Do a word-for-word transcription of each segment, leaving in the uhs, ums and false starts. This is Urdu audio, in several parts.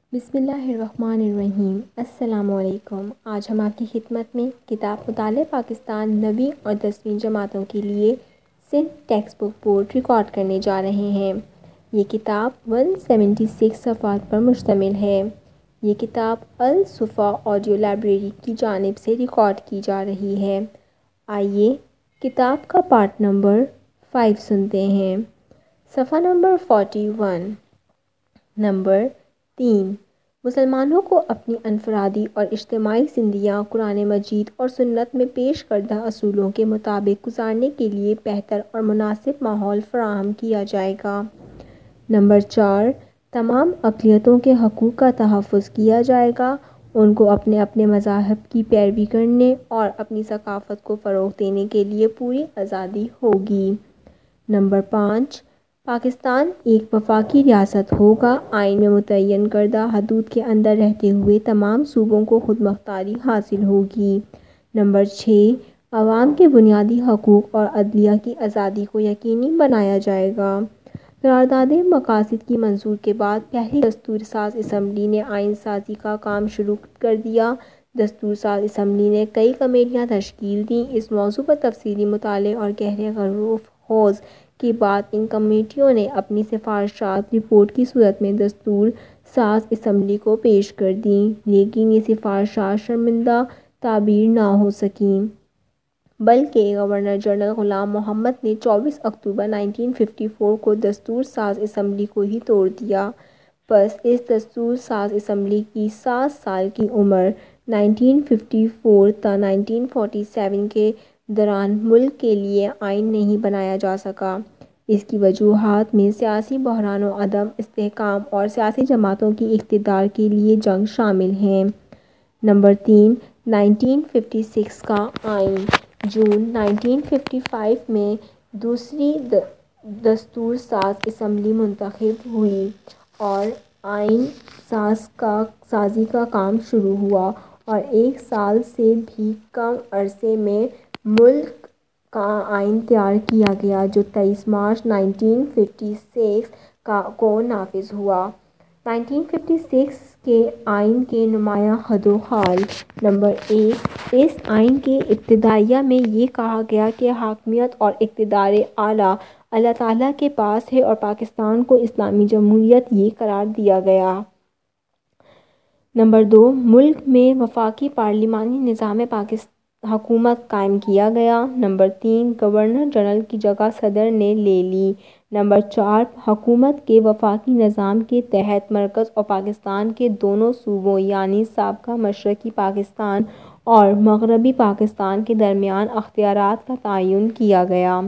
بسم اللہ الرحمن الرحیم۔ السلام علیکم۔ آج ہم آپ کی خدمت میں کتاب مطالعہ پاکستان نویں اور دسویں جماعتوں کے لیے Sindh text book board record کرنے جا رہے ہیں۔ یہ کتاب ایک سو چھہتر صفحات پر مشتمل ہے۔ یہ کتاب الصفا آڈیو لائبریری کی جانب سے ریکارڈ کی جا رہی ہے۔ آئیے کتاب کا پارٹ نمبر پانچ سنتے ہیں۔ صفحہ نمبر اکیالیس۔ نمبر تین، مسلمانوں کو اپنی انفرادی اور اجتماعی زندگیاں قرآن مجید اور سنت میں پیش کردہ اصولوں کے مطابق گزارنے کے لیے بہتر اور مناسب ماحول فراہم کیا جائے گا۔ نمبر چار، تمام اقلیتوں کے حقوق کا تحفظ کیا جائے گا۔ ان کو اپنے اپنے مذاہب کی پیروی کرنے اور اپنی ثقافت کو فروغ دینے کے لیے پوری آزادی ہوگی۔ نمبر پانچ، پاکستان ایک وفاقی ریاست ہوگا۔ آئین میں متعین کردہ حدود کے اندر رہتے ہوئے تمام صوبوں کو خود مختاری حاصل ہوگی۔ نمبر چھ، عوام کے بنیادی حقوق اور عدلیہ کی آزادی کو یقینی بنایا جائے گا۔ قرارداد مقاصد کی منظوری کے بعد پہلی دستور ساز اسمبلی نے آئین سازی کا کام شروع کر دیا۔ دستور ساز اسمبلی نے کئی کمیٹیاں تشکیل دیں۔ اس موضوع پر تفصیلی مطالعے اور گہرے غور و خوض کے بعد ان کمیٹیوں نے اپنی سفارشات رپورٹ کی صورت میں دستور ساز اسمبلی کو پیش کر دیں، لیکن یہ سفارشات شرمندہ تعبیر نہ ہو سکیں، بلکہ گورنر جنرل غلام محمد نے چوبیس اکتوبر انیس سو چون کو دستور ساز اسمبلی کو ہی توڑ دیا۔ پس اس دستور ساز اسمبلی کی سات سال کی عمر انیس سو چون تا انیس سو سینتالیس کے دوران ملک کے لیے آئین نہیں بنایا جا سکا۔ اس کی وجوہات میں سیاسی بحران و عدم استحکام اور سیاسی جماعتوں کی اقتدار کے لیے جنگ شامل ہیں۔ نمبر تین، انیس سو چھپن کا آئین۔ جون انیس سو پچپن میں دوسری دستور ساز اسمبلی منتخب ہوئی اور آئین سازی کا کام شروع ہوا اور ایک سال سے بھی کم عرصے میں ملک کا آئین تیار کیا گیا، جو تئیس مارچ انیس سو چھپن کو نافذ ہوا۔ انیس سو چھپن کے آئین کے نمایاں خط و خال۔ نمبر ایک، اس آئین کے ابتدائیہ میں یہ کہا گیا کہ حاکمیت اور اقتدار اعلیٰ اللہ تعالیٰ کے پاس ہے اور پاکستان کو اسلامی جمہوریت یہ قرار دیا گیا۔ نمبر دو، ملک میں وفاقی پارلیمانی نظام حکومت قائم کیا گیا۔ نمبر تین، گورنر جنرل کی جگہ صدر نے لے لی۔ نمبر چار، حکومت کے وفاقی نظام کے تحت مرکز اور پاکستان کے دونوں صوبوں یعنی سابقہ مشرقی پاکستان اور مغربی پاکستان کے درمیان اختیارات کا تعین کیا گیا۔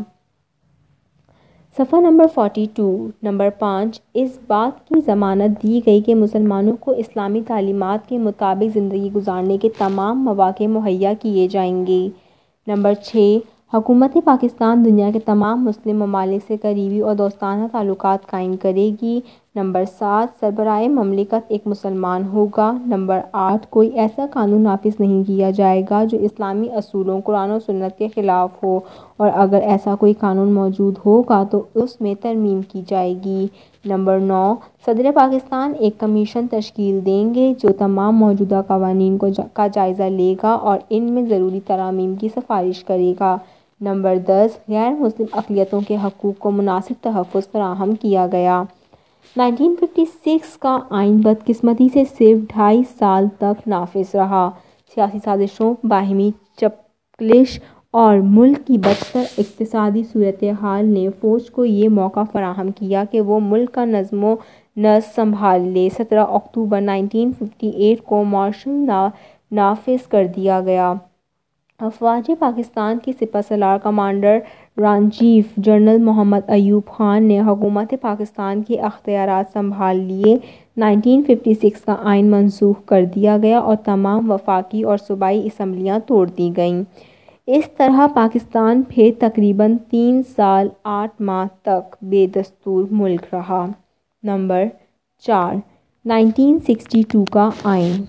صفحہ نمبر بائیس۔ نمبر پانچ، اس بات کی ضمانت دی گئی کہ مسلمانوں کو اسلامی تعلیمات کے مطابق زندگی گزارنے کے تمام مواقع مہیا کیے جائیں گے۔ نمبر چھ، حکومت پاکستان دنیا کے تمام مسلم ممالک سے قریبی اور دوستانہ تعلقات قائم کرے گی۔ نمبر سات، سربراہ مملکت ایک مسلمان ہوگا۔ نمبر آٹھ، کوئی ایسا قانون نافذ نہیں کیا جائے گا جو اسلامی اصولوں قرآن و سنت کے خلاف ہو، اور اگر ایسا کوئی قانون موجود ہوگا تو اس میں ترمیم کی جائے گی۔ نمبر نو، صدر پاکستان ایک کمیشن تشکیل دیں گے جو تمام موجودہ قوانین کا جائزہ لے گا اور ان میں ضروری ترامیم کی سفارش کرے گا۔ نمبر دس، غیر مسلم اقلیتوں کے حقوق کو مناسب تحفظ فراہم کیا گیا۔ انیس سو چھپن کا آئین بدقسمتی سے صرف ڈھائی سال تک نافذ رہا۔ سیاسی سازشوں، باہمی چپقلش اور ملک کی بدتر اقتصادی صورتحال نے فوج کو یہ موقع فراہم کیا کہ وہ ملک کا نظم و نسق سنبھال لے۔ سترہ اکتوبر انیس سو اٹھاون کو مارشل لا نافذ کر دیا گیا۔ افواج پاکستان کے سپہ سالار commander in chief general Muhammad Ayub Khan نے حکومت پاکستان کے اختیارات سنبھال لیے۔ انیس سو چھپن کا آئین منسوخ کر دیا گیا اور تمام وفاقی اور صوبائی اسمبلیاں توڑ دی گئیں۔ اس طرح پاکستان پھر تقریباً تین سال آٹھ ماہ تک بے دستور ملک رہا۔ نمبر چار، انیس سو باسٹھ کا آئین۔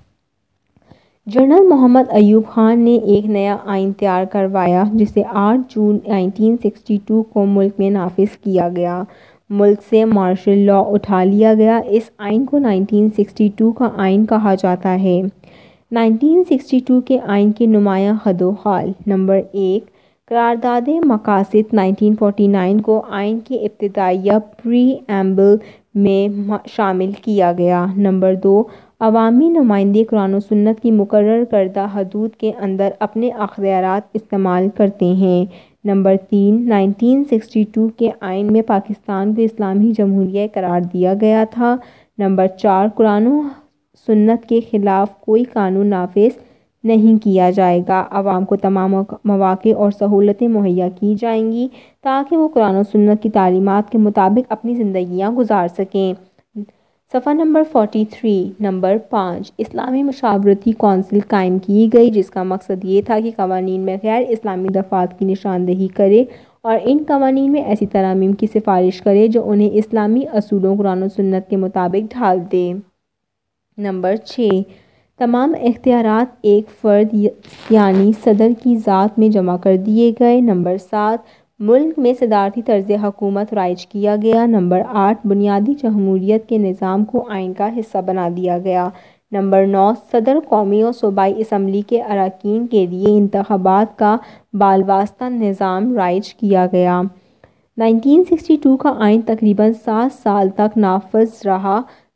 جنرل محمد ایوب خان نے ایک نیا آئین تیار کروایا جسے آٹھ جون انیس سو باسٹھ کو ملک میں نافذ کیا گیا۔ ملک سے مارشل لا اٹھا لیا گیا۔ اس آئین کو انیس سو اکسٹھ کا آئین کہا جاتا ہے۔ انیس سو اکسٹھ کے آئین کے نمایاں خد و خال: نمبر ایک، قرارداد مقاصد انیس سو انچاس کو آئین کی ابتدائیہ پری ایمبل میں شامل کیا گیا۔ نمبر دو، عوامی نمائندے قرآن و سنت کی مقرر کردہ حدود کے اندر اپنے اختیارات استعمال کرتے ہیں۔ نمبر تین، انیس سو اکسٹھ کے آئین میں پاکستان کو اسلامی جمہوریہ قرار دیا گیا تھا۔ نمبر چار، قرآن و سنت کے خلاف کوئی قانون نافذ نہیں کیا جائے گا۔ عوام کو تمام مواقع اور سہولتیں مہیا کی جائیں گی تاکہ وہ قرآن و سنت کی تعلیمات کے مطابق اپنی زندگیاں گزار سکیں۔ صفحہ نمبر تینتالیس۔ نمبر پانچ، اسلامی مشاورتی کونسل قائم کی گئی جس کا مقصد یہ تھا کہ قوانین میں غیر اسلامی دفعات کی نشاندہی کرے اور ان قوانین میں ایسی ترامیم کی سفارش کرے جو انہیں اسلامی اصولوں قرآن و سنت کے مطابق ڈھال دے۔ نمبر چھ، تمام اختیارات ایک فرد یعنی صدر کی ذات میں جمع کر دیے گئے۔ نمبر سات، ملک میں صدارتی طرز حکومت رائج کیا گیا۔ نمبر آٹھ، بنیادی جمہوریت کے نظام کو آئین کا حصہ بنا دیا گیا۔ نمبر نو، صدر، قومی اور صوبائی اسمبلی کے اراکین کے لیے انتخابات کا بالواسطہ نظام رائج کیا گیا۔ انیس سو اکسٹھ کا آئین تقریباً سات سال تک نافذ رہا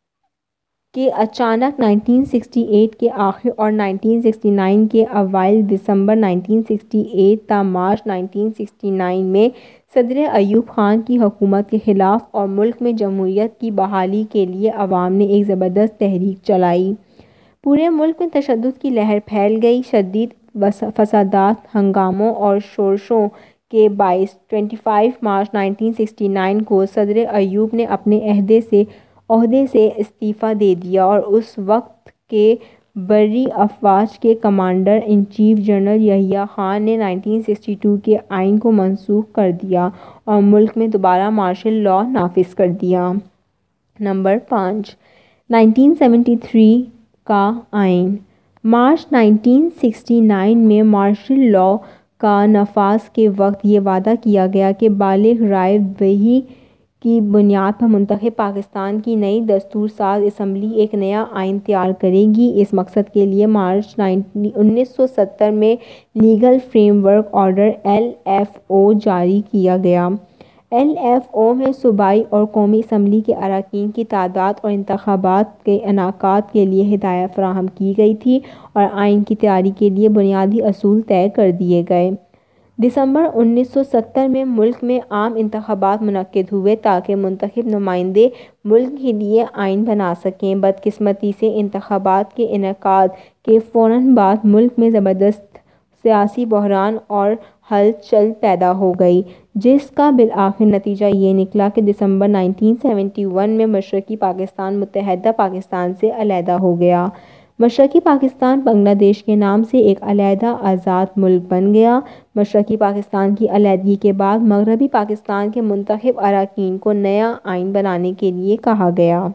کہ اچانک انیس سو اڑسٹھ کے آخر اور انیس سو اٹھاسی کے اوائل دسمبر انیس سو اڑسٹھ تا مارچ انیس سو اٹھاسی میں صدر ایوب خان کی حکومت کے خلاف اور ملک میں جمہوریت کی بحالی کے لیے عوام نے ایک زبردست تحریک چلائی۔ پورے ملک میں تشدد کی لہر پھیل گئی۔ شدید فسادات، ہنگاموں اور شورشوں کے باعث پچیس مارچ انیس سو اٹھاسی کو صدر ایوب نے اپنے عہدے سے عہدے سے استعفیٰ دے دیا اور اس وقت کے بحری افواج کے commander in chief general Yahya Khan نے انیس سو اڑسٹھ کے آئین کو منسوخ کر دیا اور ملک میں دوبارہ مارشل لا نافذ کر دیا۔ نمبر پانچ، انیس سو ترہتر کا آئین۔ مارچ انیس سو اٹھاسی میں مارشل لا کا نفاذ کے وقت یہ وعدہ کیا گیا کہ بالغ رائے دہی کی بنیاد پر منتخب پاکستان کی نئی دستور ساز اسمبلی ایک نیا آئین تیار کرے گی۔ اس مقصد کے لیے مارچ انیس سو ستر میں legal framework order L F O جاری کیا گیا۔ ایل ایف او میں صوبائی اور قومی اسمبلی کے اراکین کی تعداد اور انتخابات کے انعقاد کے لیے ہدایات فراہم کی گئی تھیں اور آئین کی تیاری کے لیے بنیادی اصول طے کر دیے گئے۔ دسمبر انیس سو ستر میں ملک میں عام انتخابات منعقد ہوئے تاکہ منتخب نمائندے ملک کے لیے آئین بنا سکیں۔ بدقسمتی سے انتخابات کے انعقاد کے فوراً بعد ملک میں زبردست سیاسی بحران اور ہلچل پیدا ہو گئی جس کا بالآخر نتیجہ یہ نکلا کہ دسمبر انیس سو اکہتر میں مشرقی پاکستان متحدہ پاکستان سے علیحدہ ہو گیا۔ مشرقی پاکستان بنگلہ دیش کے نام سے ایک علیحدہ آزاد ملک بن گیا۔ مشرقی پاکستان کی علیحدگی کے بعد مغربی پاکستان کے منتخب اراکین کو نیا آئین بنانے کے لیے کہا گیا۔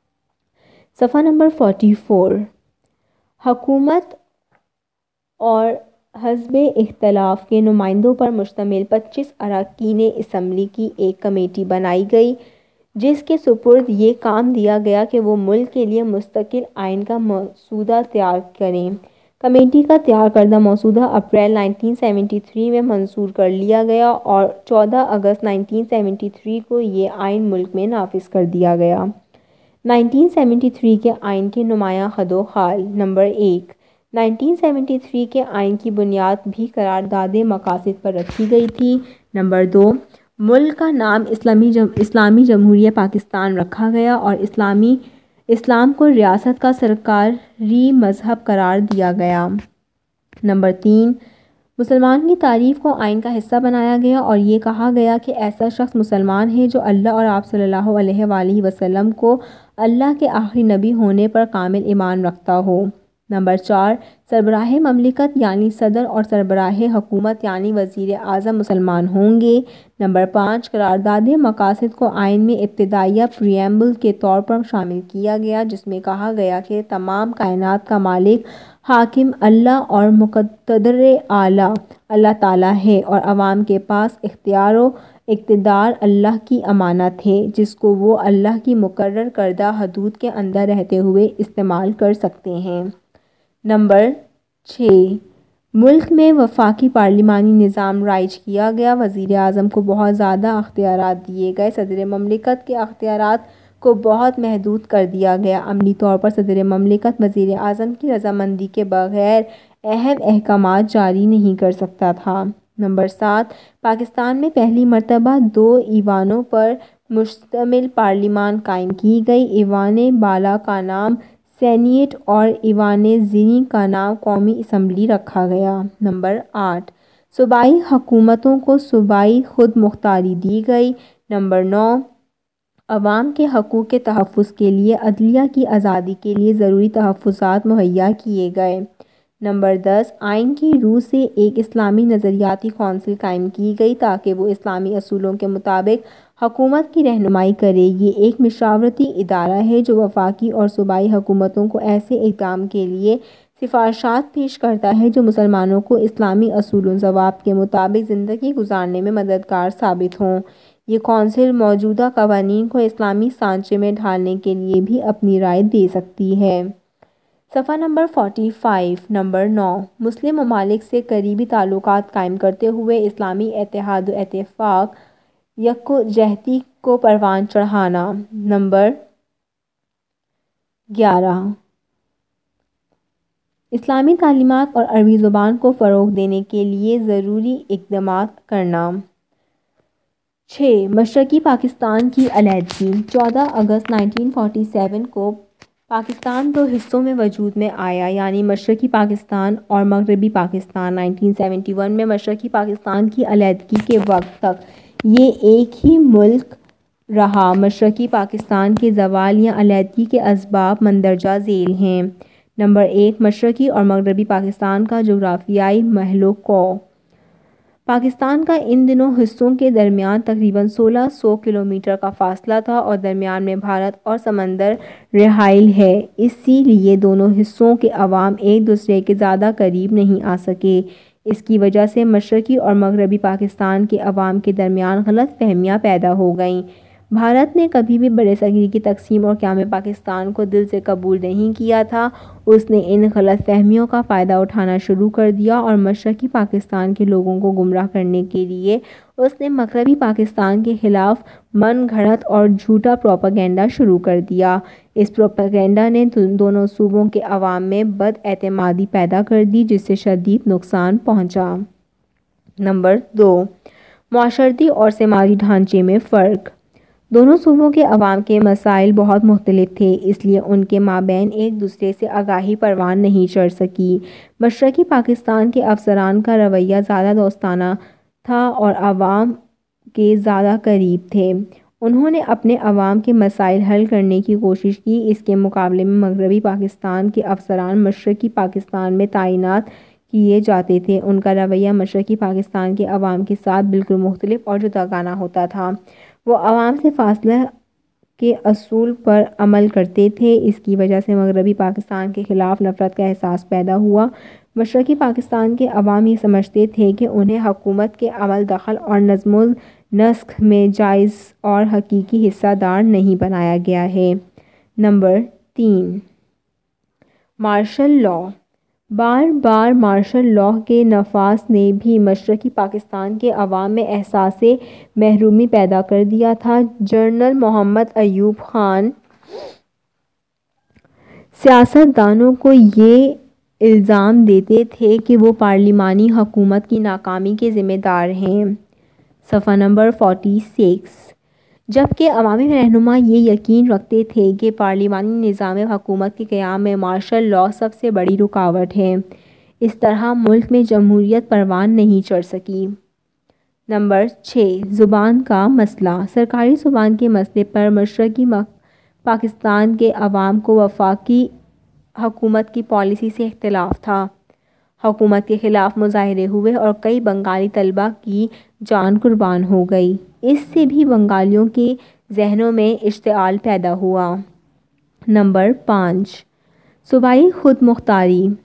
صفحہ نمبر چوالیس۔ حکومت اور حزب اختلاف کے نمائندوں پر مشتمل پچیس اراکین اسمبلی کی ایک کمیٹی بنائی گئی جس کے سپرد یہ کام دیا گیا کہ وہ ملک کے لیے مستقل آئین کا مسودہ تیار کریں۔ کمیٹی کا تیار کردہ مسودہ اپریل انیس سو ستہتر میں منظور کر لیا گیا اور چودہ اگست انیس سو ستہتر کو یہ آئین ملک میں نافذ کر دیا گیا۔ انیس سو ستہتر کے آئین کے نمایاں خد و خال: نمبر ایک، انیس سو ستہتر کے آئین کی بنیاد بھی قرارداد مقاصد پر رکھی گئی تھی۔ نمبر دو، ملک کا نام اسلامی جمہوریہ پاکستان رکھا گیا اور اسلامی اسلام کو ریاست کا سرکاری مذہب قرار دیا گیا۔ نمبر تین، مسلمان کی تعریف کو آئین کا حصہ بنایا گیا اور یہ کہا گیا کہ ایسا شخص مسلمان ہے جو اللہ اور آپ صلی اللہ علیہ وآلہ وسلم کو اللہ کے آخری نبی ہونے پر کامل ایمان رکھتا ہو۔ نمبر چار، سربراہ مملکت یعنی صدر اور سربراہ حکومت یعنی وزیر اعظم مسلمان ہوں گے۔ نمبر پانچ، قرارداد مقاصد کو آئین میں ابتدائیہ پری ایمبل کے طور پر شامل کیا گیا جس میں کہا گیا کہ تمام کائنات کا مالک حاکم اللہ اور مقتدر اعلیٰ اللہ تعالیٰ ہے اور عوام کے پاس اختیار و اقتدار اللہ کی امانت ہے جس کو وہ اللہ کی مقرر کردہ حدود کے اندر رہتے ہوئے استعمال کر سکتے ہیں۔ نمبر چھ، ملک میں وفاقی پارلیمانی نظام رائج کیا گیا۔ وزیر اعظم کو بہت زیادہ اختیارات دیے گئے۔ صدر مملکت کے اختیارات کو بہت محدود کر دیا گیا۔ عملی طور پر صدر مملکت وزیر اعظم کی رضامندی کے بغیر اہم احکامات جاری نہیں کر سکتا تھا۔ نمبر سات، پاکستان میں پہلی مرتبہ دو ایوانوں پر مشتمل پارلیمان قائم کی گئی۔ ایوان بالا کا نام سینیٹ اور ایوان زیریں کا نام قومی اسمبلی رکھا گیا۔ نمبر آٹھ، صوبائی حکومتوں کو صوبائی خود مختاری دی گئی۔ نمبر نو، عوام کے حقوق کے تحفظ کے لیے عدلیہ کی آزادی کے لیے ضروری تحفظات مہیا کیے گئے۔ نمبر دس، آئین کی روح سے ایک اسلامی نظریاتی کونسل قائم کی گئی تاکہ وہ اسلامی اصولوں کے مطابق حکومت کی رہنمائی کرے۔ یہ ایک مشاورتی ادارہ ہے جو وفاقی اور صوبائی حکومتوں کو ایسے اقدام کے لیے سفارشات پیش کرتا ہے جو مسلمانوں کو اسلامی اصول و ضوابط کے مطابق زندگی گزارنے میں مددگار ثابت ہوں۔ یہ کونسل موجودہ قوانین کو اسلامی سانچے میں ڈھالنے کے لیے بھی اپنی رائے دے سکتی ہے۔ صفحہ نمبر پینتالیس۔ نمبر نو، مسلم ممالک سے قریبی تعلقات قائم کرتے ہوئے اسلامی اتحاد و اتفاق یکجہتی کو پروان چڑھانا۔ نمبر گیارہ، اسلامی تعلیمات اور عربی زبان کو فروغ دینے کے لیے ضروری اقدامات کرنا۔ چھ، مشرقی پاکستان کی علیحدگی۔ چودہ اگست انیس سو سینتالیس کو پاکستان دو حصوں میں وجود میں آیا، یعنی مشرقی پاکستان اور مغربی پاکستان۔ انیس سو اکہتر میں مشرقی پاکستان کی علیحدگی کے وقت تک یہ ایک ہی ملک رہا۔ مشرقی پاکستان کے زوال یا علیحدگی کے اسباب مندرجہ ذیل ہیں۔ نمبر ایک، مشرقی اور مغربی پاکستان کا جغرافیائی محل وقوع۔ پاکستان کا ان دونوں حصوں کے درمیان تقریباً سولہ سو کلومیٹر کا فاصلہ تھا اور درمیان میں بھارت اور سمندر رحائل ہے، اسی لیے دونوں حصوں کے عوام ایک دوسرے کے زیادہ قریب نہیں آ سکے۔ اس کی وجہ سے مشرقی اور مغربی پاکستان کے عوام کے درمیان غلط فہمیاں پیدا ہو گئیں۔ بھارت نے کبھی بھی برصغیر کی تقسیم اور قیام پاکستان کو دل سے قبول نہیں کیا تھا۔ اس نے ان غلط فہمیوں کا فائدہ اٹھانا شروع کر دیا اور مشرقی پاکستان کے لوگوں کو گمراہ کرنے کے لیے اس نے مغربی پاکستان کے خلاف من گھڑت اور جھوٹا پروپیگنڈا شروع کر دیا۔ اس پروپیگنڈا نے دونوں صوبوں کے عوام میں بد اعتمادی پیدا کر دی جس سے شدید نقصان پہنچا۔ نمبر دو، معاشرتی اور سماجی ڈھانچے میں فرق۔ دونوں صوبوں کے عوام کے مسائل بہت مختلف تھے، اس لیے ان کے مابین ایک دوسرے سے آگاہی پروان نہیں چڑھ سکی۔ مشرقی پاکستان کے افسران کا رویہ زیادہ دوستانہ تھا اور عوام کے زیادہ قریب تھے۔ انہوں نے اپنے عوام کے مسائل حل کرنے کی کوشش کی۔ اس کے مقابلے میں مغربی پاکستان کے افسران مشرقی پاکستان میں تعینات کیے جاتے تھے۔ ان کا رویہ مشرقی پاکستان کے عوام کے ساتھ بالکل مختلف اور جداگانہ ہوتا تھا۔ وہ عوام سے فاصلہ کے اصول پر عمل کرتے تھے۔ اس کی وجہ سے مغربی پاکستان کے خلاف نفرت کا احساس پیدا ہوا۔ مشرقی پاکستان کے عوام یہ سمجھتے تھے کہ انہیں حکومت کے عمل دخل اور نظم و نسق میں جائز اور حقیقی حصہ دار نہیں بنایا گیا ہے۔ نمبر تین، مارشل لاء۔ بار بار مارشل لاء کے نفاذ نے بھی مشرقی پاکستان کے عوام میں احساس محرومی پیدا کر دیا تھا۔ جنرل محمد ایوب خان سیاست دانوں کو یہ الزام دیتے تھے کہ وہ پارلیمانی حکومت کی ناکامی کے ذمہ دار ہیں۔ صفحہ نمبر چھیالیس۔ جبکہ عوامی رہنما یہ یقین رکھتے تھے کہ پارلیمانی نظام حکومت کے قیام میں مارشل لاء سب سے بڑی رکاوٹ ہے، اس طرح ملک میں جمہوریت پروان نہیں چڑھ سکی۔ نمبر چھ، زبان کا مسئلہ۔ سرکاری زبان کے مسئلے پر مشرقی پاکستان کے عوام کو وفاقی حکومت کی پالیسی سے اختلاف تھا۔ حکومت کے خلاف مظاہرے ہوئے اور کئی بنگالی طلباء کی جان قربان ہو گئی۔ اس سے بھی بنگالیوں کے ذہنوں میں اشتعال پیدا ہوا۔ نمبر پانچ، صوبائی خود مختاری۔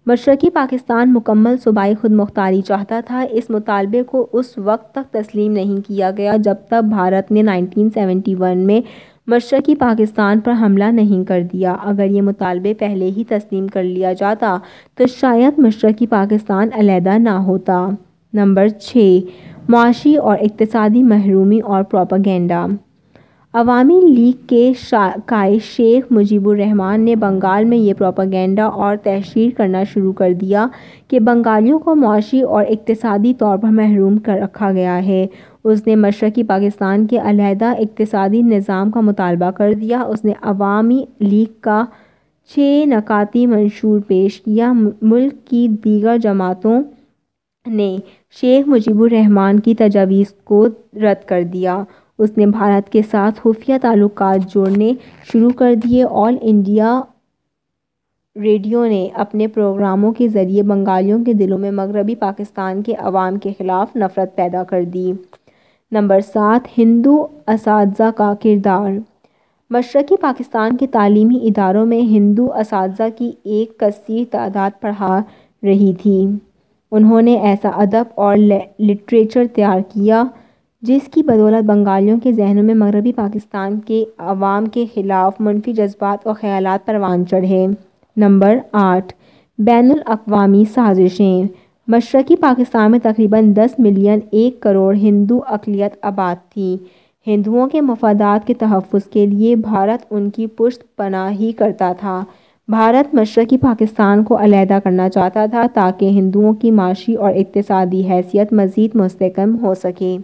مشرقی پاکستان مکمل صوبائی خود مختاری چاہتا تھا۔ اس مطالبے کو اس وقت تک تسلیم نہیں کیا گیا جب تک بھارت نے انیس سو اکہتر میں مشرقی پاکستان پر حملہ نہیں کر دیا۔ اگر یہ مطالبہ پہلے ہی تسلیم کر لیا جاتا تو شاید مشرقی پاکستان علیحدہ نہ ہوتا۔ نمبر چھ، معاشی اور اقتصادی محرومی اور پروپیگنڈا۔ عوامی لیگ کے قائد شیخ مجیب الرحمان نے بنگال میں یہ پروپیگنڈا اور تشہیر کرنا شروع کر دیا کہ بنگالیوں کو معاشی اور اقتصادی طور پر محروم کر رکھا گیا ہے۔ اس نے مشرقی پاکستان کے علیحدہ اقتصادی نظام کا مطالبہ کر دیا۔ اس نے عوامی لیگ کا چھ نکاتی منشور پیش کیا۔ ملک کی دیگر جماعتوں نے شیخ مجیب الرحمان کی تجاویز کو رد کر دیا۔ اس نے بھارت کے ساتھ خفیہ تعلقات جوڑنے شروع کر دیے۔ آل انڈیا ریڈیو نے اپنے پروگراموں کے ذریعے بنگالیوں کے دلوں میں مغربی پاکستان کے عوام کے خلاف نفرت پیدا کر دی۔ نمبر سات، ہندو اساتذہ کا کردار۔ مشرقی پاکستان کے تعلیمی اداروں میں ہندو اساتذہ کی ایک کثیر تعداد پڑھا رہی تھی۔ انہوں نے ایسا ادب اور لٹریچر تیار کیا جس کی بدولت بنگالیوں کے ذہنوں میں مغربی پاکستان کے عوام کے خلاف منفی جذبات اور خیالات پروان چڑھے۔ نمبر آٹھ، بین الاقوامی سازشیں۔ مشرقی پاکستان میں تقریباً دس ملین ایک کروڑ ہندو اقلیت آباد تھی۔ ہندوؤں کے مفادات کے تحفظ کے لیے بھارت ان کی پشت پناہی کرتا تھا۔ بھارت مشرقی پاکستان کو علیحدہ کرنا چاہتا تھا تاکہ ہندوؤں کی معاشی اور اقتصادی حیثیت مزید مستحکم ہو سکے۔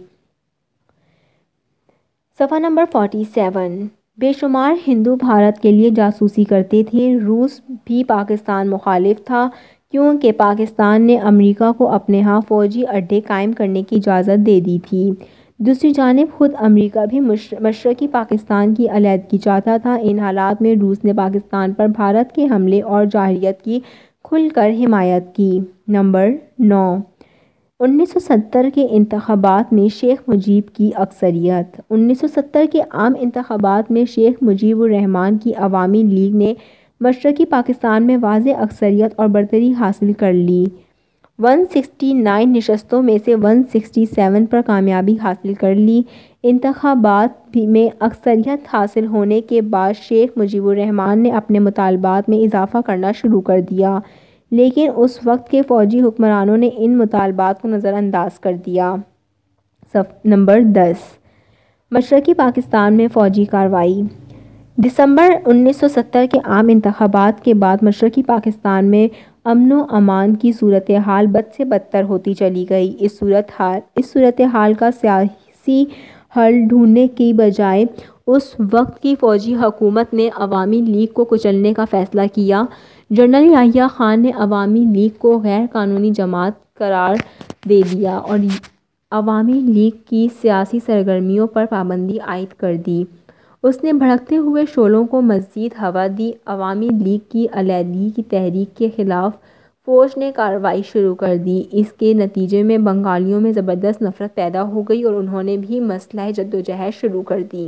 صفحہ نمبر سینتالیس، بے شمار ہندو بھارت کے لیے جاسوسی کرتے تھے۔ روس بھی پاکستان مخالف تھا کیونکہ پاکستان نے امریکہ کو اپنے ہاں فوجی اڈے قائم کرنے کی اجازت دے دی تھی۔ دوسری جانب خود امریکہ بھی مشرقی پاکستان کی علیحدگی چاہتا تھا۔ ان حالات میں روس نے پاکستان پر بھارت کے حملے اور جارحیت کی کھل کر حمایت کی۔ نمبر نو، انیس سو ستر کے انتخابات میں شیخ مجیب کی اکثریت۔ انیس سو ستر کے عام انتخابات میں شیخ مجیب الرحمان کی عوامی لیگ نے مشرقی پاکستان میں واضح اکثریت اور برتری حاصل کر لی۔ ایک سو اناسی نشستوں میں سے ایک سو سڑسٹھ پر کامیابی حاصل کر لی۔ انتخابات میں اکثریت حاصل ہونے کے بعد شیخ مجیب الرحمان نے اپنے مطالبات میں اضافہ کرنا شروع کر دیا، لیکن اس وقت کے فوجی حکمرانوں نے ان مطالبات کو نظر انداز کر دیا۔ نمبر دس، مشرقی پاکستان میں فوجی کارروائی۔ دسمبر انیس سو ستر کے عام انتخابات کے بعد مشرقی پاکستان میں امن و امان کی صورتحال بد سے بدتر ہوتی چلی گئی۔ اس صورتحال اس صورتحال کا سیاسی حل ڈھونڈنے کی بجائے اس وقت کی فوجی حکومت نے عوامی لیگ کو کچلنے کا فیصلہ کیا۔ جنرل یحییٰ خان نے عوامی لیگ کو غیر قانونی جماعت قرار دے دیا اور عوامی لیگ کی سیاسی سرگرمیوں پر پابندی عائد کر دی۔ اس نے بھڑکتے ہوئے شعلوں کو مزید ہوا دی۔ عوامی لیگ کی علیحدگی کی تحریک کے خلاف فوج نے کارروائی شروع کر دی۔ اس کے نتیجے میں بنگالیوں میں زبردست نفرت پیدا ہو گئی اور انہوں نے بھی مسلح جدوجہد شروع کر دی۔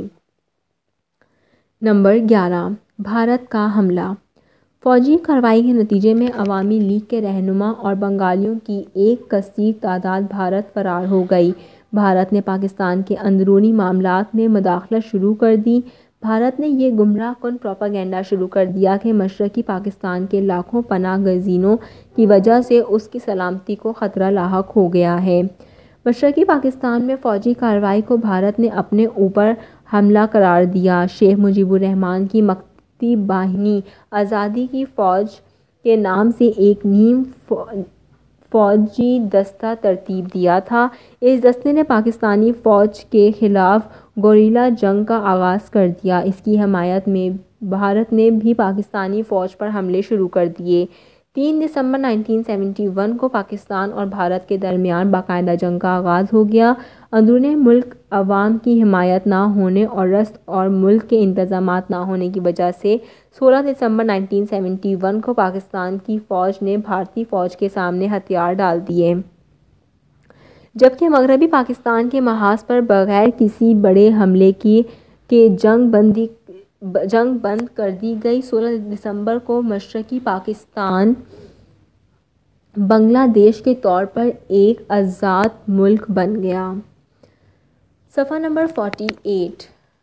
نمبر گیارہ، بھارت کا حملہ۔ فوجی کارروائی کے نتیجے میں عوامی لیگ کے رہنما اور بنگالیوں کی ایک کثیر تعداد بھارت فرار ہو گئی۔ بھارت نے پاکستان کے اندرونی معاملات میں مداخلت شروع کر دی۔ بھارت نے یہ گمراہ کن پروپیگنڈا شروع کر دیا کہ مشرقی پاکستان کے لاکھوں پناہ گزینوں کی وجہ سے اس کی سلامتی کو خطرہ لاحق ہو گیا ہے۔ مشرقی پاکستان میں فوجی کارروائی کو بھارت نے اپنے اوپر حملہ قرار دیا۔ شیخ مجیب الرحمان کی مکتی باہنی آزادی کی فوج کے نام سے ایک نیم فوجی دستہ ترتیب دیا تھا۔ اس دستے نے پاکستانی فوج کے خلاف گوریلا جنگ کا آغاز کر دیا۔ اس کی حمایت میں بھارت نے بھی پاکستانی فوج پر حملے شروع کر دیے۔ تین دسمبر انیس سو اکہتر کو پاکستان اور بھارت کے درمیان باقاعدہ جنگ کا آغاز ہو گیا۔ اندرون ملک عوام کی حمایت نہ ہونے اور رسد اور ملک کے انتظامات نہ ہونے کی وجہ سے سولہ دسمبر انیس سو اکہتر کو پاکستان کی فوج نے بھارتی فوج کے سامنے ہتھیار ڈال دیے، جبکہ مغربی پاکستان کے محاذ پر بغیر کسی بڑے حملے کے جنگ بندی جنگ بند کر دی گئی۔ سولہ دسمبر کو مشرقی پاکستان بنگلہ دیش کے طور پر ایک آزاد ملک بن گیا۔ صفحہ نمبر فورٹی ایٹ۔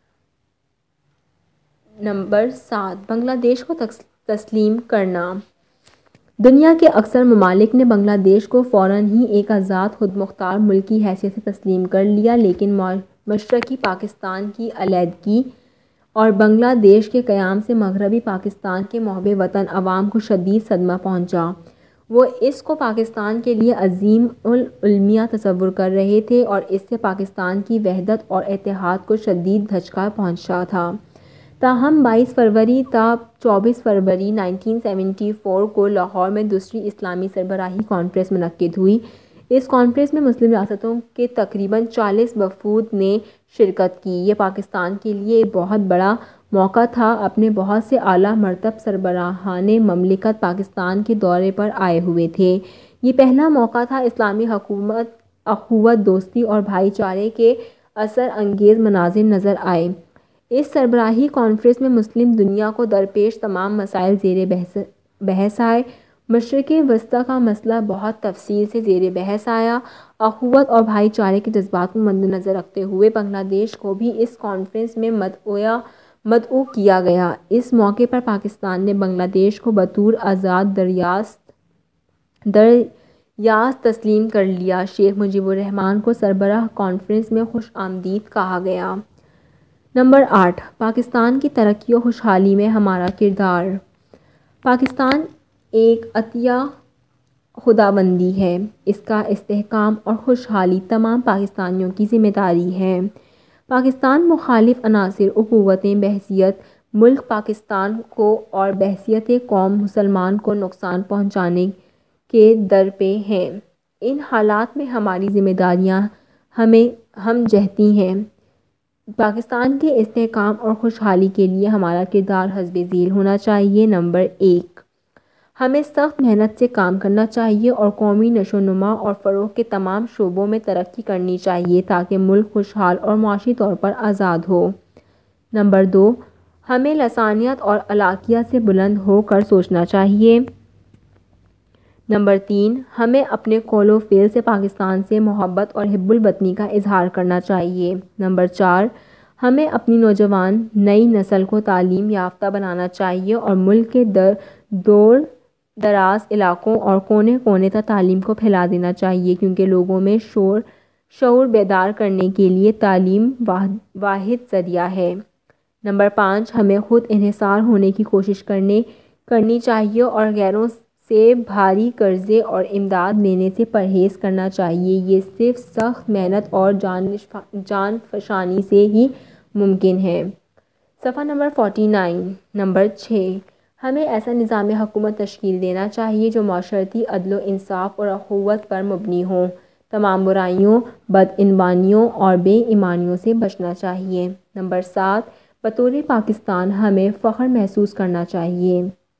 نمبر سات، بنگلہ دیش کو تسلیم کرنا۔ دنیا کے اکثر ممالک نے بنگلہ دیش کو فوراً ہی ایک آزاد خود مختار ملک کی حیثیت سے تسلیم کر لیا، لیکن مشرقی پاکستان کی علیحدگی اور بنگلہ دیش کے قیام سے مغربی پاکستان کے محب وطن عوام کو شدید صدمہ پہنچا۔ وہ اس کو پاکستان کے لیے عظیم الالمیہ تصور کر رہے تھے اور اس سے پاکستان کی وحدت اور اتحاد کو شدید دھچکا پہنچا تھا۔ تاہم بائیس فروری تا چوبیس فروری انیس سو چوہتر کو لاہور میں دوسری اسلامی سربراہی کانفرنس منعقد ہوئی۔ اس کانفرنس میں مسلم ریاستوں کے تقریباً چالیس وفود نے شرکت کی۔ یہ پاکستان کے لیے ایک بہت بڑا موقع تھا۔ اپنے بہت سے اعلیٰ مرتبہ سربراہان مملکت پاکستان کے دورے پر آئے ہوئے تھے۔ یہ پہلا موقع تھا۔ اسلامی حکومت، اخوت، دوستی اور بھائی چارے کے اثر انگیز مناظر نظر آئے۔ اس سربراہی کانفرنس میں مسلم دنیا کو درپیش تمام مسائل زیر بحث آئے۔ مشرق وسطیٰ کا مسئلہ بہت تفصیل سے زیر بحث آیا۔ اخوت اور بھائی چارے کے جذبات کو مدنظر رکھتے ہوئے بنگلہ دیش کو بھی اس کانفرنس میں مدعو کیا گیا۔ اس موقع پر پاکستان نے بنگلہ دیش کو بطور آزاد ریاست تسلیم کر لیا۔ شیخ مجیب الرحمان کو سربراہ کانفرنس میں خوش آمدید کہا گیا۔ نمبر آٹھ، پاکستان کی ترقی و خوشحالی میں ہمارا کردار۔ پاکستان ایک عطیہ خداوندی ہے۔ اس کا استحکام اور خوشحالی تمام پاکستانیوں کی ذمہ داری ہے۔ پاکستان مخالف عناصر و قوتیں بحیثیت ملک پاکستان کو اور بحیثیت قوم مسلمان کو نقصان پہنچانے کے درپے ہیں۔ ان حالات میں ہماری ذمہ داریاں ہمیں ہم جہتی ہیں۔ پاکستان کے استحکام اور خوشحالی کے لیے ہمارا کردار حسب ذیل ہونا چاہیے۔ نمبر ایک، ہمیں سخت محنت سے کام کرنا چاہیے اور قومی نشو و نما اور فروغ کے تمام شعبوں میں ترقی کرنی چاہیے تاکہ ملک خوشحال اور معاشی طور پر آزاد ہو۔ نمبر دو، ہمیں لسانیت اور علاقیت سے بلند ہو کر سوچنا چاہیے۔ نمبر تین، ہمیں اپنے قول و فعل سے پاکستان سے محبت اور حب الوطنی کا اظہار کرنا چاہیے۔ نمبر چار، ہمیں اپنی نوجوان نئی نسل کو تعلیم یافتہ بنانا چاہیے اور ملک کے دور دراز علاقوں اور کونے کونے تک تعلیم کو پھیلا دینا چاہیے، کیونکہ لوگوں میں شعور بیدار کرنے کے لیے تعلیم واحد ذریعہ ہے۔ نمبر پانچ، ہمیں خود انحصار ہونے کی کوشش کرنی چاہیے اور غیروں سے بھاری قرضے اور امداد لینے سے پرہیز کرنا چاہیے۔ یہ صرف سخت محنت اور جان فشانی سے ہی ممکن ہے۔ صفحہ نمبر فورٹی نائن۔ نمبر چھ، ہمیں ایسا نظام حکومت تشکیل دینا چاہیے جو معاشرتی عدل و انصاف اور اخوت پر مبنی ہو۔ تمام برائیوں، بدعنوانیوں اور بے ایمانیوں سے بچنا چاہیے۔ نمبر سات، بطور پاکستان ہمیں فخر محسوس کرنا چاہیے۔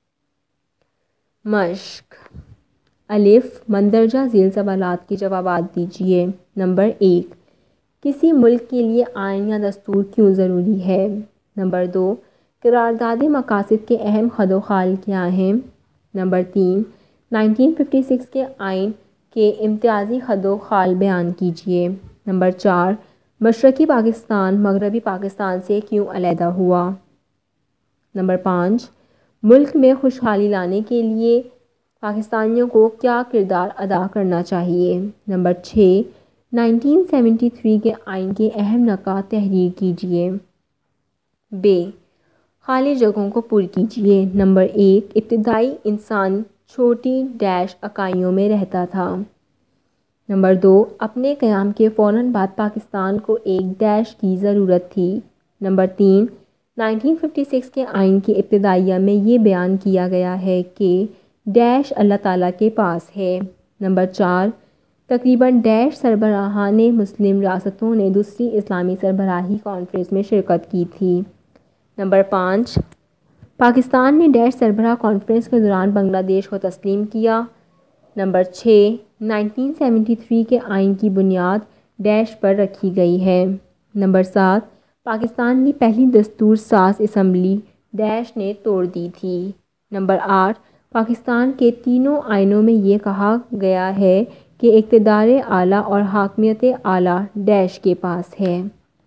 مشق الف، مندرجہ ذیل سوالات کے جوابات دیجیے۔ نمبر ایک، کسی ملک کے لیے آئین یا دستور کیوں ضروری ہے؟ نمبر دو، قرارداد مقاصد کے اہم خد و خال کیا ہیں؟ نمبر تین، انیس سو چھپن کے آئین کے امتیازی خد و خال بیان کیجیے۔ نمبر چار، مشرقی پاکستان مغربی پاکستان سے کیوں علیحدہ ہوا؟ نمبر پانچ، ملک میں خوشحالی لانے کے لیے پاکستانیوں کو کیا کردار ادا کرنا چاہیے؟ نمبر چھ، انیس سو ستہتر کے آئین کے اہم نکات تحریر کیجیے۔ بے، خالی جگہوں کو پر کیجیے۔ نمبر ایک، ابتدائی انسان چھوٹی ڈیش اکائیوں میں رہتا تھا۔ نمبر دو، اپنے قیام کے فوراً بعد پاکستان کو ایک ڈیش کی ضرورت تھی۔ نمبر تین، انیس سو چھپن کے آئین کی ابتدائیہ میں یہ بیان کیا گیا ہے کہ ڈیش اللہ تعالیٰ کے پاس ہے۔ نمبر چار، تقریباً ڈیش سربراہان مسلم ریاستوں نے دوسری اسلامی سربراہی کانفرنس میں شرکت کی تھی۔ نمبر پانچ، پاکستان نے ڈیش سربراہ کانفرنس کے دوران بنگلہ دیش کو تسلیم کیا۔ نمبر چھ، انیس سو ستہتر کے آئین کی بنیاد ڈیش پر رکھی گئی ہے۔ نمبر سات، پاکستان کی پہلی دستور ساز اسمبلی ڈیش نے توڑ دی تھی۔ نمبر آٹھ، پاکستان کے تینوں آئینوں میں یہ کہا گیا ہے کہ اقتدار اعلیٰ اور حاکمیت اعلیٰ ڈیش کے پاس ہے۔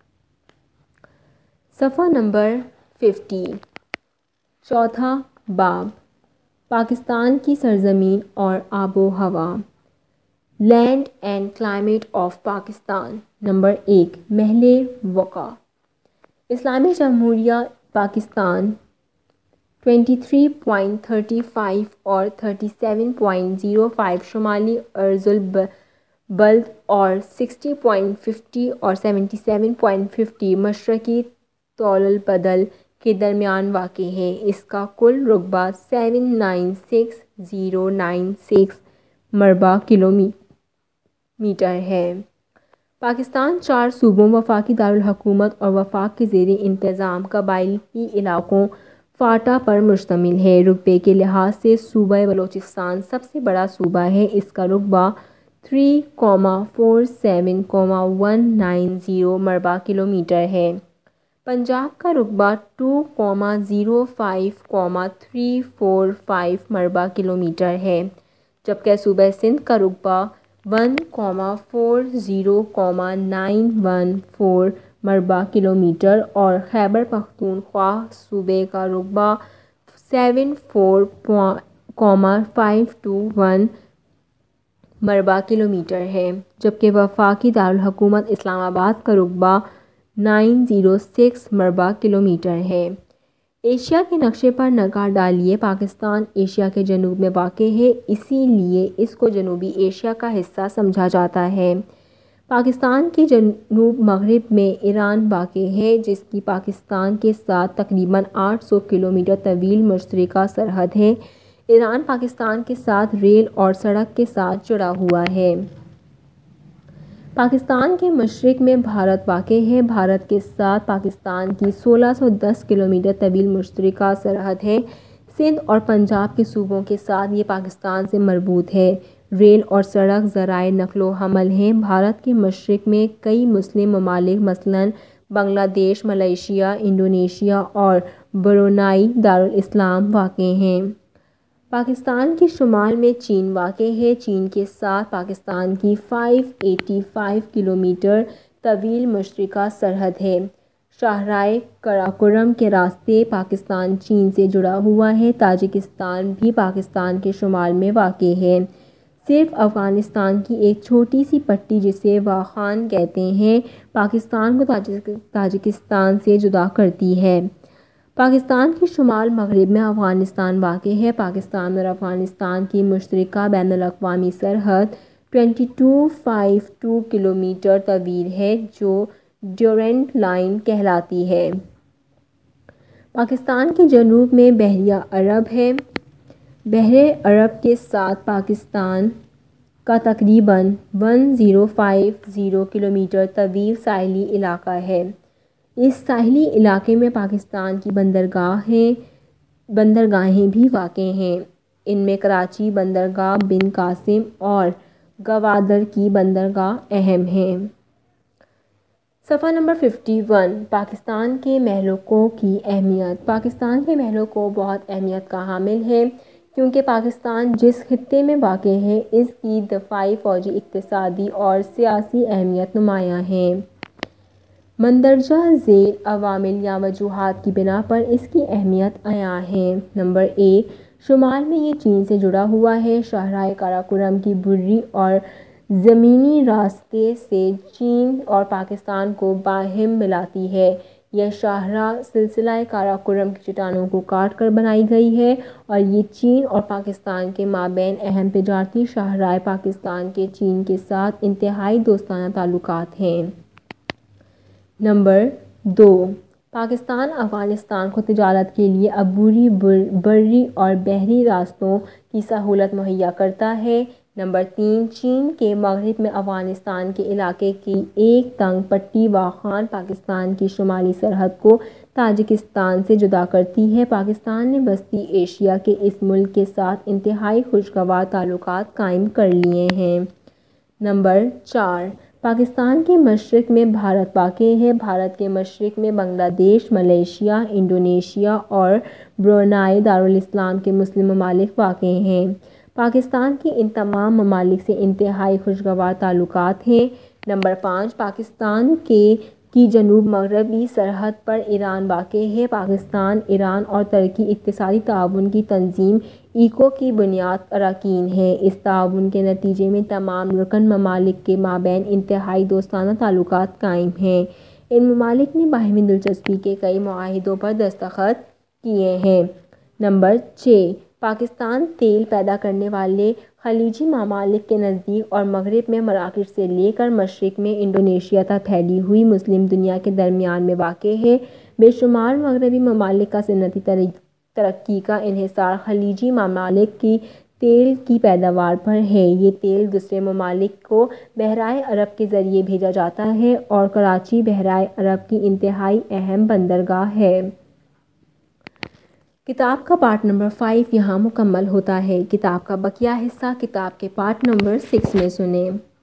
صفحہ نمبر ففٹی، چوتھا باب، پاکستان کی سرزمین اور آب و ہوا، land and climate of Pakistan. Number ایک، محل وقوع، اسلامی جمہوریہ پاکستان تیئیس پوائنٹ تھرٹی پانچ اور سینتیس پوائنٹ صفر پانچ شمالی عرض البلد اور ساٹھ پوائنٹ پچاس اور ستہتر پوائنٹ پچاس مشرقی طول البلد کے درمیان واقع ہے۔ اس کا کل رقبہ سات نو چھ صفر نو چھ مربع کلومیٹر ہے۔ پاکستان چار صوبوں، وفاقی دارالحکومت اور وفاق کے زیر انتظام قبائلی علاقوں فاٹا پر مشتمل ہے۔ رقبے کے لحاظ سے صوبہ بلوچستان سب سے بڑا صوبہ ہے۔ اس کا رقبہ تین اعشاریہ سات سات اعشاریہ ایک نو صفر مربع کلومیٹر ہے۔ پنجاب کا رقبہ دو اعشاریہ صفر پانچ اعشاریہ تین چار پانچ مربع کلومیٹر ہے، جبکہ صوبہ سندھ کا رقبہ ایک اعشاریہ چار صفر نو ایک چار مربع کلومیٹر اور خیبر پختونخوا صوبے کا رقبہ سات چار پانچ دو ایک مربع کلومیٹر ہے، جبکہ وفاقی دارالحکومت اسلام آباد کا رقبہ نو صفر چھ مربع کلومیٹر ہے۔ ایشیا کے نقشے پر نگاہ ڈالیں۔ پاکستان ایشیا کے جنوب میں واقع ہے، اسی لیے اس کو جنوبی ایشیا کا حصہ سمجھا جاتا ہے۔ پاکستان کے جنوب مغرب میں ایران واقع ہے، جس کی پاکستان کے ساتھ تقریباً آٹھ سو کلومیٹر طویل مشترکہ سرحد ہے۔ ایران پاکستان کے ساتھ ریل اور سڑک کے ساتھ جڑا ہوا ہے۔ پاکستان کے مشرق میں بھارت واقع ہے۔ بھارت کے ساتھ پاکستان کی سولہ سو دس کلومیٹر طویل مشترکہ سرحد ہے۔ سندھ اور پنجاب کے صوبوں کے ساتھ یہ پاکستان سے مربوط ہے۔ ریل اور سڑک ذرائع نقل و حمل ہیں۔ بھارت کے مشرق میں کئی مسلم ممالک مثلاً بنگلہ دیش، ملائیشیا، انڈونیشیا اور برونائی دارالاسلام واقع ہیں۔ پاکستان کے شمال میں چین واقع ہے۔ چین کے ساتھ پاکستان کی پانچ سو پچاسی کلومیٹر طویل مشترکہ سرحد ہے۔ شاہراہ قراقرم کے راستے پاکستان چین سے جڑا ہوا ہے۔ تاجکستان بھی پاکستان کے شمال میں واقع ہے۔ صرف افغانستان کی ایک چھوٹی سی پٹی جسے واخان کہتے ہیں، پاکستان کو تاجکستان سے جدا کرتی ہے۔ پاکستان کے شمال مغرب میں افغانستان واقع ہے۔ پاکستان اور افغانستان کی مشترکہ بین الاقوامی سرحد بائیس اعشاریہ پانچ دو کلومیٹر طویل ہے، جو ڈیورنڈ لائن کہلاتی ہے۔ پاکستان کے جنوب میں بحیرہ عرب ہے۔ بحر عرب کے ساتھ پاکستان کا تقریباً ایک ہزار پچاس کلومیٹر طویل ساحلی علاقہ ہے۔ اس ساحلی علاقے میں پاکستان کی بندرگاہیں بندرگاہیں بھی واقع ہیں۔ ان میں کراچی بندرگاہ، بن قاسم اور گوادر کی بندرگاہ اہم ہیں۔ صفحہ نمبر اکیاون، پاکستان کے محلکوں کی اہمیت۔ پاکستان کے محلکوں بہت اہمیت کا حامل ہے، کیونکہ پاکستان جس خطے میں واقع ہے، اس کی دفاعی، فوجی، اقتصادی اور سیاسی اہمیت نمایاں ہے۔ مندرجہ ذیل عوامل یا وجوہات کی بنا پر اس کی اہمیت عیاں ہے۔ نمبر ایک، شمال میں یہ چین سے جڑا ہوا ہے۔ شاہراہ قراقرم کی بحری اور زمینی راستے سے چین اور پاکستان کو باہم ملاتی ہے۔ یہ شاہراہ سلسلہ قراقرم کی چٹانوں کو کاٹ کر بنائی گئی ہے اور یہ چین اور پاکستان کے مابین اہم تجارتی شاہراہ۔ پاکستان کے چین کے ساتھ انتہائی دوستانہ تعلقات ہیں۔ نمبر دو، پاکستان افغانستان کو تجارت کے لیے عبوری بری اور بحری راستوں کی سہولت مہیا کرتا ہے۔ نمبر تین، چین کے مغرب میں افغانستان کے علاقے کی ایک تنگ پٹی واخان پاکستان کی شمالی سرحد کو تاجکستان سے جدا کرتی ہے۔ پاکستان نے وسطی ایشیا کے اس ملک کے ساتھ انتہائی خوشگوار تعلقات قائم کر لیے ہیں۔ نمبر چار، پاکستان کے مشرق میں بھارت واقع ہے۔ بھارت کے مشرق میں بنگلہ دیش، ملائیشیا، انڈونیشیا اور برونائی دارالاسلام کے مسلم ممالک واقع ہیں۔ پاکستان کے ان تمام ممالک سے انتہائی خوشگوار تعلقات ہیں۔ نمبر پانچ، پاکستان کے کی جنوب مغربی سرحد پر ایران واقع ہے۔ پاکستان، ایران اور ترکی اقتصادی تعاون کی تنظیم ایکو کی بنیادی اراکین ہیں۔ اس تعاون کے نتیجے میں تمام رکن ممالک کے مابین انتہائی دوستانہ تعلقات قائم ہیں۔ ان ممالک نے باہمی دلچسپی کے کئی معاہدوں پر دستخط کیے ہیں۔ نمبر چھ، پاکستان تیل پیدا کرنے والے خلیجی ممالک کے نزدیک اور مغرب میں مراکش سے لے کر مشرق میں انڈونیشیا تک پھیلی ہوئی مسلم دنیا کے درمیان میں واقع ہے۔ بے شمار مغربی ممالک کا صنعتی ترقی کا انحصار خلیجی ممالک کی تیل کی پیداوار پر ہے۔ یہ تیل دوسرے ممالک کو بحیرہ عرب کے ذریعے بھیجا جاتا ہے اور کراچی بحیرہ عرب کی انتہائی اہم بندرگاہ ہے۔ کتاب کا پارٹ نمبر فائیو یہاں مکمل ہوتا ہے۔ کتاب کا بقیہ حصہ کتاب کے پارٹ نمبر سکس میں سنیں۔